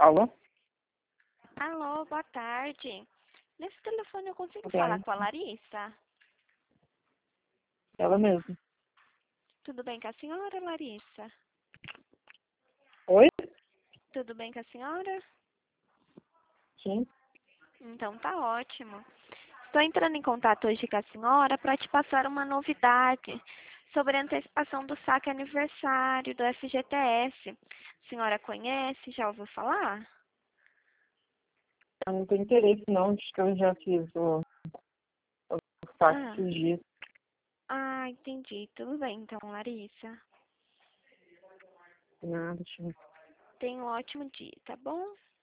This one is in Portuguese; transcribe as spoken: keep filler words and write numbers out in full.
Alô? Alô, boa tarde. Nesse telefone eu consigo Boa falar tarde. com a Larissa? Ela mesma. Tudo bem com a senhora, Larissa? Oi? Tudo bem com a senhora? Sim. Então tá ótimo. Estou entrando em contato hoje com a senhora para te passar uma novidade sobre a antecipação do saque aniversário do F G T S. A senhora conhece? Já ouviu falar? Eu não tenho interesse não, acho que eu já fiz o, o saque Ah, esses dias. ah, entendi. Tudo bem então, Larissa. Nada, deixa eu ver. Tenha um ótimo dia, tá bom?